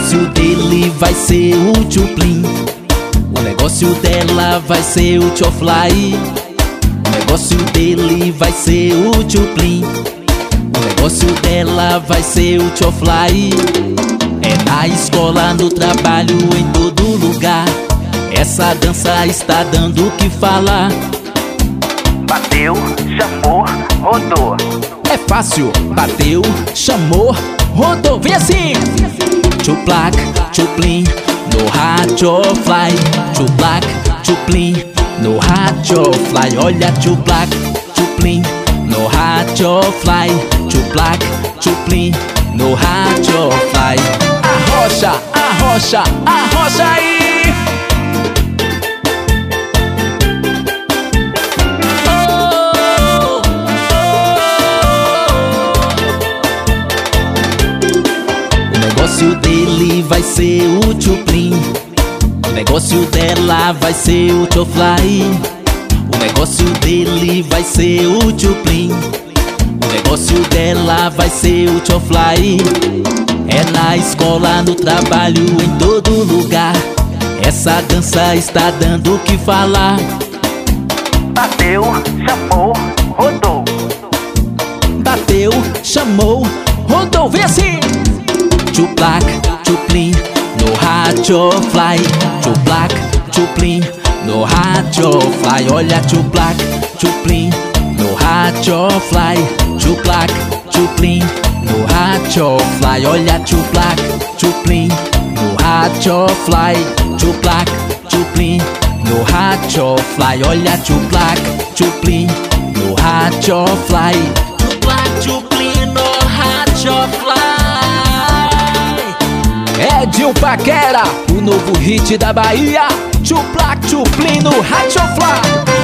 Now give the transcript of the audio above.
negócio dele vai ser o Tchuplin. O negócio dela vai ser o Tchofly. O negócio dele vai ser o Tchuplin. O negócio dela vai ser o Tchofly. É na escola, no trabalho, em todo lugar. Essa dança está dando o que falar. Bateu, chamou, rodou. É fácil, bateu, chamou, rodou. Vem assim! Tchuplac, Tchuplin, no Tchofly. Tchuplac, Tchuplin, no Tchofly. Olha, Tchuplac, Tchuplin, no Tchofly. Tchuplac, Tchuplin, no Tchofly. Arrocha, arrocha, arrocha aí! O negócio dele vai ser o Tchuplin. O negócio dela vai ser o Tchofly. O negócio dele vai ser o Tchuplin. O negócio dela vai ser o Tchofly. É na escola, no trabalho, em todo lugar. Essa dança está dando o que falar. Bateu, chamou, rodou. Bateu, chamou, rodou. Vem assim! Tchuplac, Tchuplin, no Tchofly. Tchuplac, Tchuplin, no Tchofly. Olha, Tchuplac, Tchuplin, no Tchofly. Tchuplac, Tchuplin, no Tchofly. Olha, Tchuplac, Tchuplin, no Tchofly. Tchuplac, Tchuplin, no Tchofly. Olha, Tchuplac, Tchuplin, no Tchofly. Tchuplac, Tchuplin, no Tchofly. Edinho Paquera, o novo hit da Bahia. Tchuplac, Tchuplin no Tchofly.